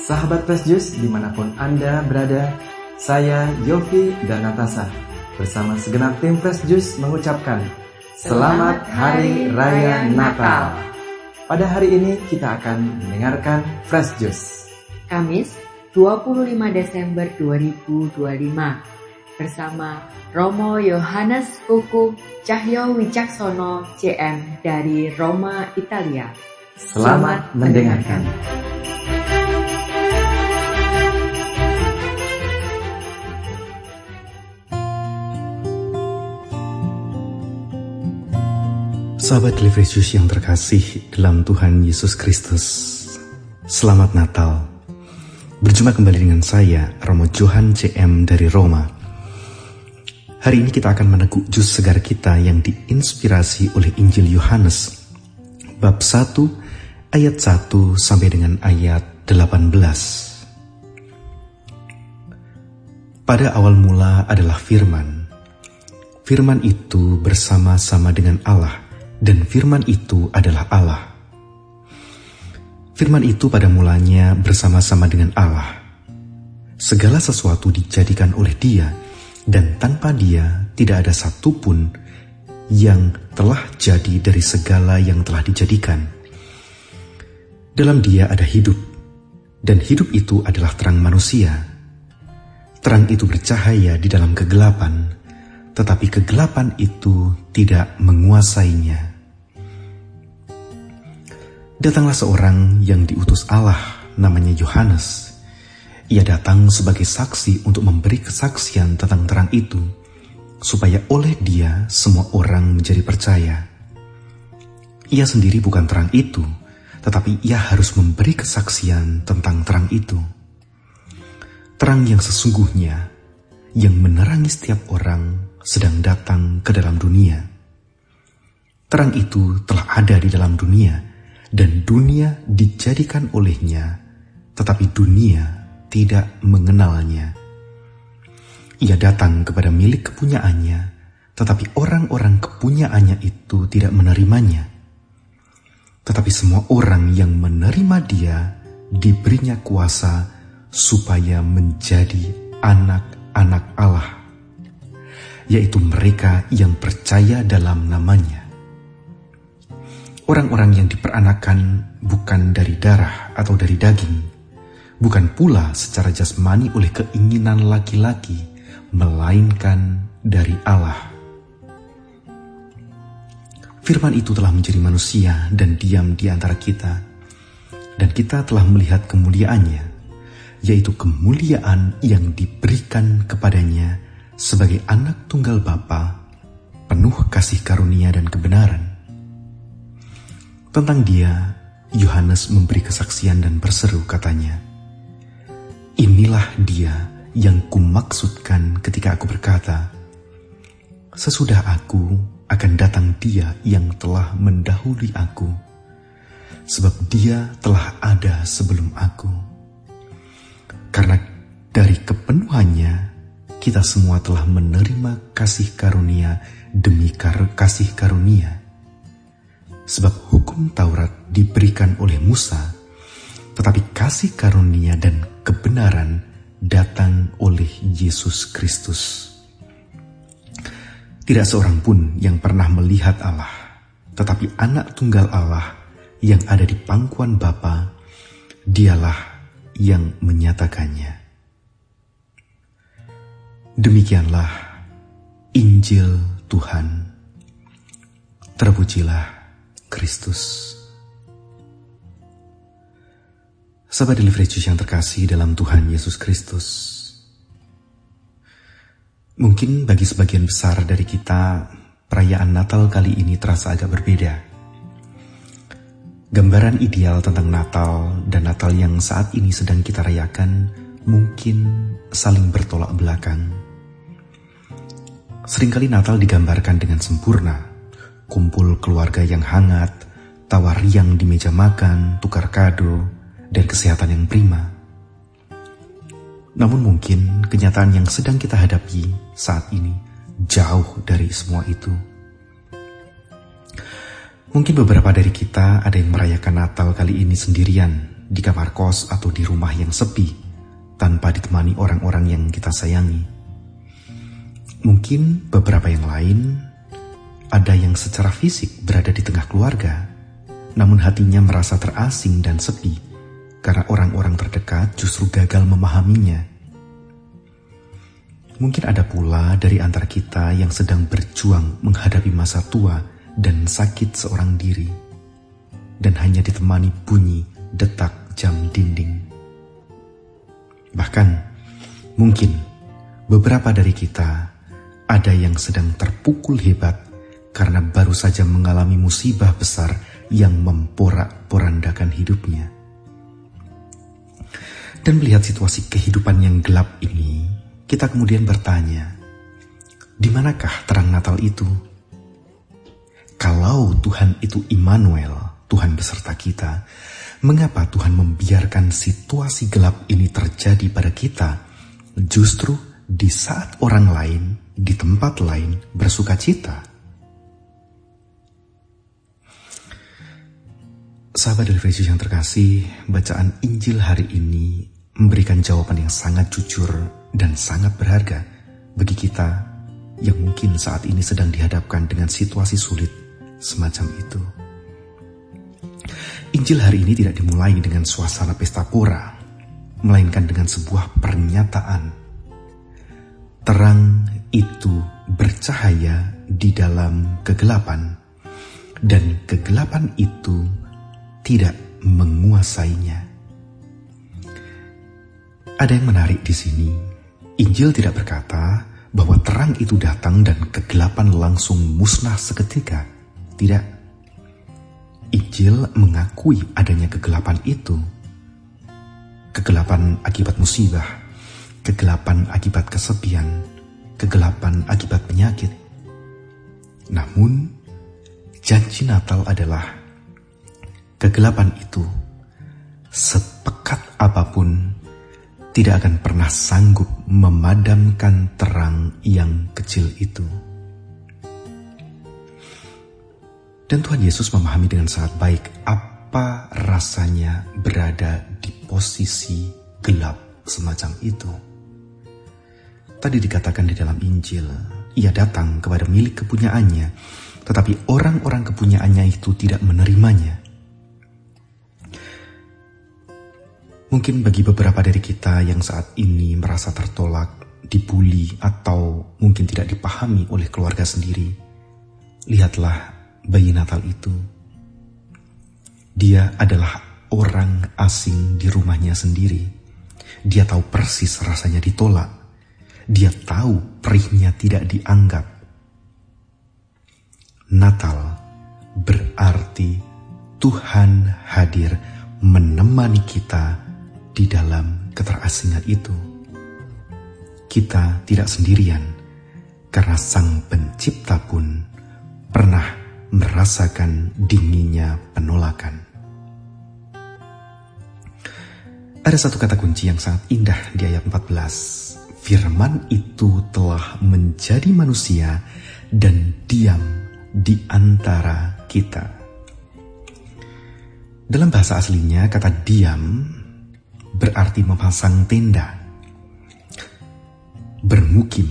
Sahabat Fresh Juice dimanapun Anda berada, saya Yofi dan Natasha bersama segenap tim Fresh Juice mengucapkan Selamat Hari Raya Natal. Pada hari ini kita akan mendengarkan Fresh Juice Kamis 25 Desember 2025 bersama Romo Yohanes Kuku Cahyo Wicaksono CM dari Roma, Italia. Selamat mendengarkan. Sahabat Fresh Juice yang terkasih dalam Tuhan Yesus Kristus, Selamat Natal. Berjumpa kembali dengan saya, Romo Johan CM dari Roma. Hari ini kita akan meneguk jus segar kita yang diinspirasi oleh Injil Yohanes, bab 1, ayat 1 sampai dengan ayat 18. Pada awal mula adalah Firman. Firman itu bersama-sama dengan Allah, dan Firman itu adalah Allah. Firman itu pada mulanya bersama-sama dengan Allah. Segala sesuatu dijadikan oleh Dia, dan tanpa Dia tidak ada satupun yang telah jadi dari segala yang telah dijadikan. Dalam Dia ada hidup, dan hidup itu adalah terang manusia. Terang itu bercahaya di dalam kegelapan, tetapi kegelapan itu tidak menguasainya. Datanglah seorang yang diutus Allah, namanya Yohanes. Ia datang sebagai saksi untuk memberi kesaksian tentang terang itu, supaya oleh dia semua orang menjadi percaya. Ia sendiri bukan terang itu, tetapi ia harus memberi kesaksian tentang terang itu. Terang yang sesungguhnya, yang menerangi setiap orang, sedang datang ke dalam dunia. Terang itu telah ada di dalam dunia, dan dunia dijadikan olehnya, tetapi dunia tidak mengenalnya. Ia datang kepada milik kepunyaannya, tetapi orang-orang kepunyaannya itu tidak menerimanya. Tetapi semua orang yang menerima Dia diberinya kuasa supaya menjadi anak-anak Allah, yaitu mereka yang percaya dalam namanya. Orang-orang yang diperanakan bukan dari darah atau dari daging, bukan pula secara jasmani oleh keinginan laki-laki, melainkan dari Allah. Firman itu telah menjadi manusia dan diam di antara kita, dan kita telah melihat kemuliaannya, yaitu kemuliaan yang diberikan kepadanya sebagai anak tunggal Bapa, penuh kasih karunia dan kebenaran. Tentang Dia, Yohanes memberi kesaksian dan berseru, katanya, "Inilah Dia yang kumaksudkan ketika aku berkata, sesudah aku akan datang Dia yang telah mendahului aku, sebab Dia telah ada sebelum aku." Karena dari kepenuhannya, kita semua telah menerima kasih karunia demi kasih karunia. Sebab hukum Taurat diberikan oleh Musa, tetapi kasih karunia dan kebenaran datang oleh Yesus Kristus. Tidak seorang pun yang pernah melihat Allah, tetapi anak tunggal Allah yang ada di pangkuan Bapa, Dialah yang menyatakannya. Demikianlah Injil Tuhan. Terpujilah Kristus. Sahabat Fresh Juice yang terkasih dalam Tuhan Yesus Kristus, mungkin bagi sebagian besar dari kita, perayaan Natal kali ini terasa agak berbeda. Gambaran ideal tentang Natal dan Natal yang saat ini sedang kita rayakan mungkin saling bertolak belakang. Seringkali Natal digambarkan dengan sempurna, kumpul keluarga yang hangat, tawa riang di meja makan, tukar kado, dan kesehatan yang prima. Namun mungkin kenyataan yang sedang kita hadapi saat ini jauh dari semua itu. Mungkin beberapa dari kita ada yang merayakan Natal kali ini sendirian, di kamar kos atau di rumah yang sepi, tanpa ditemani orang-orang yang kita sayangi. Mungkin beberapa yang lain, ada yang secara fisik berada di tengah keluarga, namun hatinya merasa terasing dan sepi, karena orang-orang terdekat justru gagal memahaminya. Mungkin ada pula dari antara kita yang sedang berjuang menghadapi masa tua dan sakit seorang diri, dan hanya ditemani bunyi detak jam dinding. Bahkan, mungkin beberapa dari kita ada yang sedang terpukul hebat karena baru saja mengalami musibah besar yang memporak-porandakan hidupnya. Dan melihat situasi kehidupan yang gelap ini, kita kemudian bertanya, di manakah terang Natal itu? Kalau Tuhan itu Immanuel, Tuhan beserta kita, mengapa Tuhan membiarkan situasi gelap ini terjadi pada kita, justru di saat orang lain, di tempat lain bersuka cita? Sahabat dari Yesus yang terkasih, bacaan Injil hari ini memberikan jawaban yang sangat jujur dan sangat berharga bagi kita yang mungkin saat ini sedang dihadapkan dengan situasi sulit semacam itu. Injil hari ini tidak dimulai dengan suasana pesta pora, melainkan dengan sebuah pernyataan. Terang itu bercahaya di dalam kegelapan, dan kegelapan itu tidak menguasainya. Ada yang menarik di sini. Injil tidak berkata bahwa terang itu datang dan kegelapan langsung musnah seketika. Tidak. Injil mengakui adanya kegelapan itu. Kegelapan akibat musibah, kegelapan akibat kesepian, kegelapan akibat penyakit. Namun, janji Natal adalah kegelapan itu, sepekat apapun, tidak akan pernah sanggup memadamkan terang yang kecil itu. Dan Tuhan Yesus memahami dengan sangat baik apa rasanya berada di posisi gelap semacam itu. Tadi dikatakan di dalam Injil, ia datang kepada milik kepunyaannya, tetapi orang-orang kepunyaannya itu tidak menerimanya. Mungkin bagi beberapa dari kita yang saat ini merasa tertolak, dibuli, atau mungkin tidak dipahami oleh keluarga sendiri, lihatlah bayi Natal itu. Dia adalah orang asing di rumahnya sendiri. Dia tahu persis rasanya ditolak. Dia tahu perihnya tidak dianggap. Natal berarti Tuhan hadir menemani kita di dalam keterasingan itu. Kita tidak sendirian, karena Sang Pencipta pun pernah merasakan dinginnya penolakan. Ada satu kata kunci yang sangat indah di ayat 14. Firman itu telah menjadi manusia dan diam di antara kita. Dalam bahasa aslinya, kata diam berarti memasang tenda, bermukim.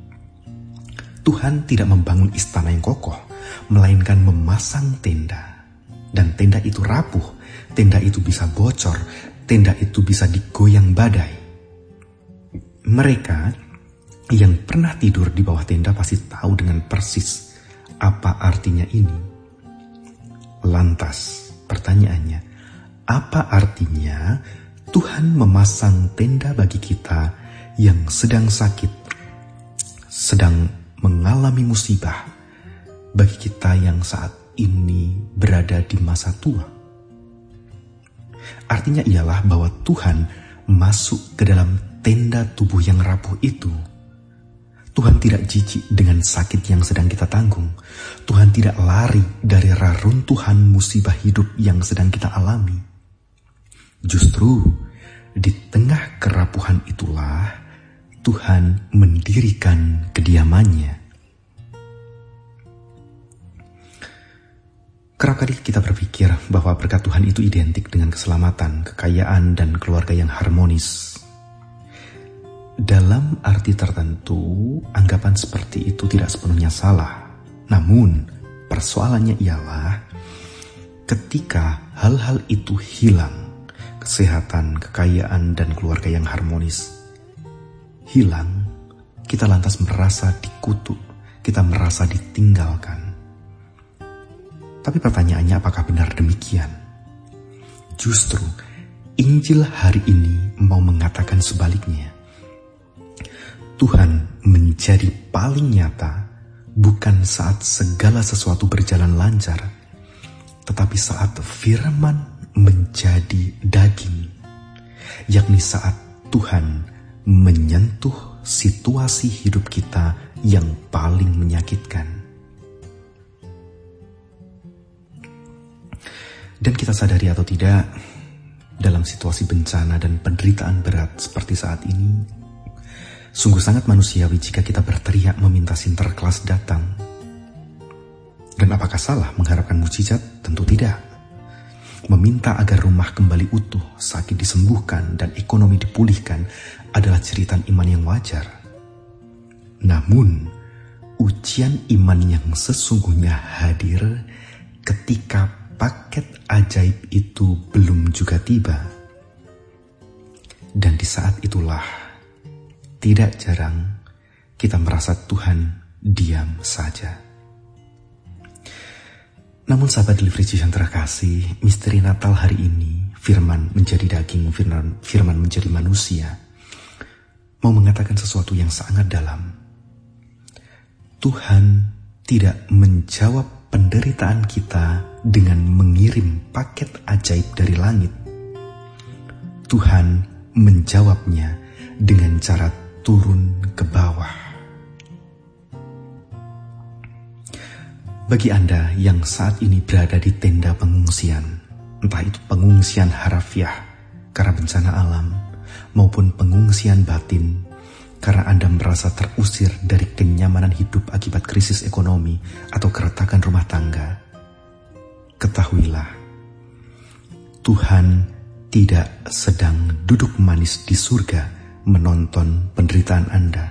Tuhan tidak membangun istana yang kokoh, melainkan memasang tenda. Dan tenda itu rapuh, tenda itu bisa bocor, tenda itu bisa digoyang badai. Mereka yang pernah tidur di bawah tenda pasti tahu dengan persis apa artinya ini. Lantas, pertanyaannya, apa artinya Tuhan memasang tenda bagi kita yang sedang sakit, sedang mengalami musibah, bagi kita yang saat ini berada di masa tua? Artinya ialah bahwa Tuhan masuk ke dalam tenda tubuh yang rapuh itu. Tuhan tidak jijik dengan sakit yang sedang kita tanggung. Tuhan tidak lari dari reruntuhan musibah hidup yang sedang kita alami. Justru di tengah kerapuhan itulah Tuhan mendirikan kediamannya. Kerap kali kita berpikir bahwa berkat Tuhan itu identik dengan keselamatan, kekayaan, dan keluarga yang harmonis. Dalam arti tertentu, anggapan seperti itu tidak sepenuhnya salah. Namun, persoalannya ialah ketika hal-hal itu hilang, kesehatan, kekayaan, dan keluarga yang harmonis hilang, kita lantas merasa dikutuk, kita merasa ditinggalkan. Tapi pertanyaannya, apakah benar demikian? Justru, Injil hari ini mau mengatakan sebaliknya. Tuhan menjadi paling nyata bukan saat segala sesuatu berjalan lancar, tetapi saat firman menjadi daging, yakni saat Tuhan menyentuh situasi hidup kita yang paling menyakitkan. Dan kita sadari atau tidak, dalam situasi bencana dan penderitaan berat seperti saat ini, sungguh sangat manusiawi jika kita berteriak meminta Sinterklas datang. Dan apakah salah mengharapkan mukjizat? Tentu tidak. Meminta agar rumah kembali utuh, sakit disembuhkan, dan ekonomi dipulihkan adalah cerita iman yang wajar. Namun, ujian iman yang sesungguhnya hadir ketika paket ajaib itu belum juga tiba. Dan di saat itulah, tidak jarang kita merasa Tuhan diam saja. Namun sahabat Delivery yang terkasih, misteri Natal hari ini, firman menjadi daging, firman menjadi manusia, mau mengatakan sesuatu yang sangat dalam. Tuhan tidak menjawab penderitaan kita dengan mengirim paket ajaib dari langit. Tuhan menjawabnya dengan cara turun ke bawah. Bagi Anda yang saat ini berada di tenda pengungsian, entah itu pengungsian harafiah karena bencana alam, maupun pengungsian batin karena Anda merasa terusir dari kenyamanan hidup akibat krisis ekonomi atau keretakan rumah tangga, ketahuilah, Tuhan tidak sedang duduk manis di surga menonton penderitaan Anda.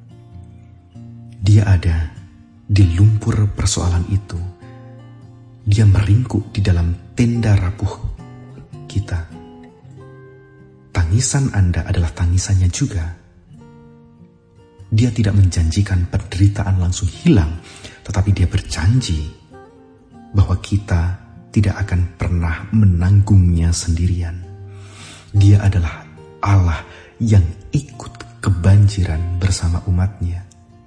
Dia ada di lumpur persoalan itu. Dia meringkuk di dalam tenda rapuh kita. Tangisan Anda adalah tangisannya juga. Dia tidak menjanjikan penderitaan langsung hilang, tetapi dia berjanji bahwa kita tidak akan pernah menanggungnya sendirian. Dia adalah Allah yang ikut kebanjiran bersama umatnya.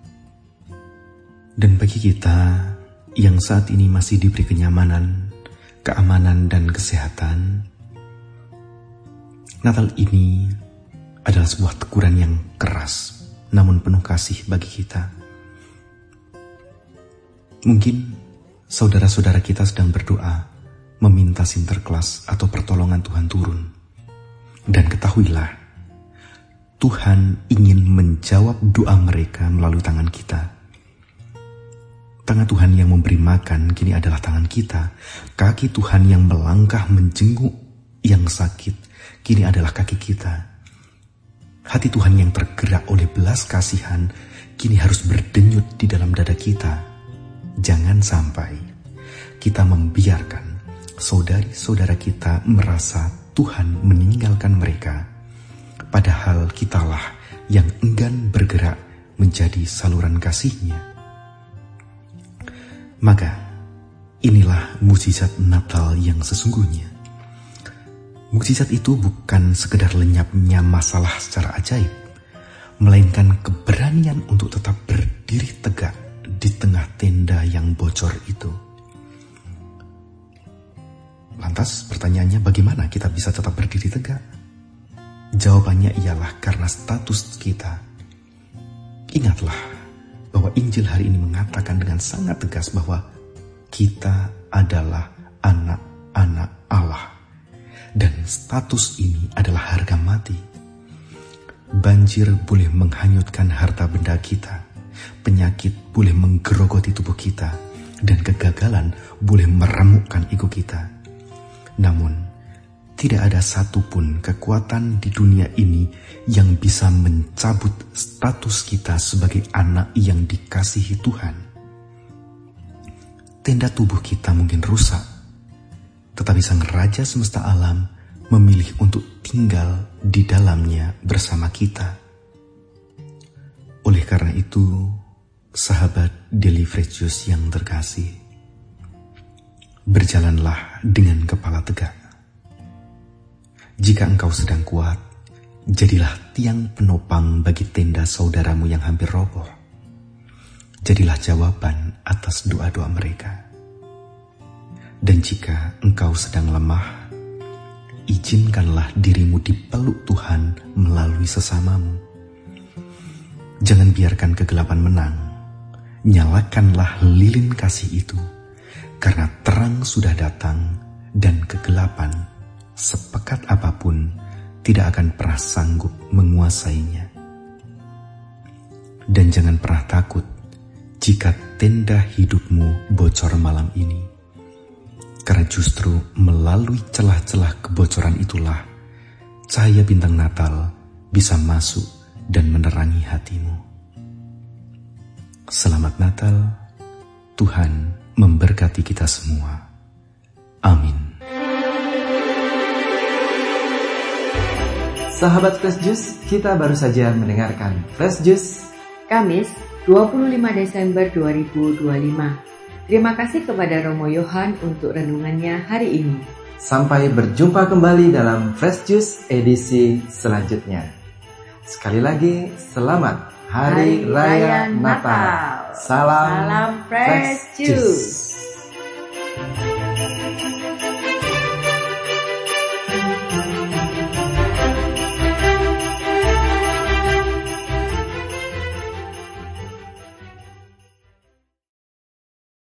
Dan bagi kita yang saat ini masih diberi kenyamanan, keamanan, dan kesehatan, Natal ini adalah sebuah teguran yang keras, namun penuh kasih bagi kita. Mungkin saudara-saudara kita sedang berdoa, meminta Sinterklas atau pertolongan Tuhan turun. Dan ketahuilah, Tuhan ingin menjawab doa mereka melalui tangan kita. Tangan Tuhan yang memberi makan kini adalah tangan kita. Kaki Tuhan yang melangkah menjenguk yang sakit kini adalah kaki kita. Hati Tuhan yang tergerak oleh belas kasihan kini harus berdenyut di dalam dada kita. Jangan sampai kita membiarkan saudari-saudara kita merasa Tuhan meninggalkan mereka, padahal kitalah yang enggan bergerak menjadi saluran kasih-Nya. Maka inilah mukjizat Natal yang sesungguhnya. Mukjizat itu bukan sekedar lenyapnya masalah secara ajaib, melainkan keberanian untuk tetap berdiri tegak di tengah tenda yang bocor itu. Lantas pertanyaannya, bagaimana kita bisa tetap berdiri tegak? Jawabannya ialah karena status kita. Ingatlah bahwa Injil hari ini mengatakan dengan sangat tegas bahwa kita adalah anak-anak Allah. Dan status ini adalah harga mati. Banjir boleh menghanyutkan harta benda kita. Penyakit boleh menggerogoti tubuh kita. dan kegagalan boleh meremukkan ego kita. Namun, tidak ada satupun kekuatan di dunia ini yang bisa mencabut status kita sebagai anak yang dikasihi Tuhan. Tenda tubuh kita mungkin rusak, tetapi Sang Raja semesta alam memilih untuk tinggal di dalamnya bersama kita. Oleh karena itu, sahabat Daily Fresh Juice yang terkasih, berjalanlah dengan kepala tegak. Jika engkau sedang kuat, jadilah tiang penopang bagi tenda saudaramu yang hampir roboh. Jadilah jawaban atas doa-doa mereka. Dan jika engkau sedang lemah, izinkanlah dirimu dipeluk Tuhan melalui sesamamu. Jangan biarkan kegelapan menang. Nyalakanlah lilin kasih itu, karena terang sudah datang dan kegelapan, sepekat apapun, tidak akan pernah sanggup menguasainya. Dan jangan pernah takut jika tenda hidupmu bocor malam ini, karena justru melalui celah-celah kebocoran itulah cahaya bintang Natal bisa masuk dan menerangi hatimu. Selamat Natal, Tuhan memberkati kita semua. Amin. Sahabat Fresh Juice, kita baru saja mendengarkan Fresh Juice Kamis 25 Desember 2025. Terima kasih kepada Romo Yohan untuk renungannya hari ini. Sampai berjumpa kembali dalam Fresh Juice edisi selanjutnya. Sekali lagi, selamat Hari Raya Natal. Salam Fresh Juice.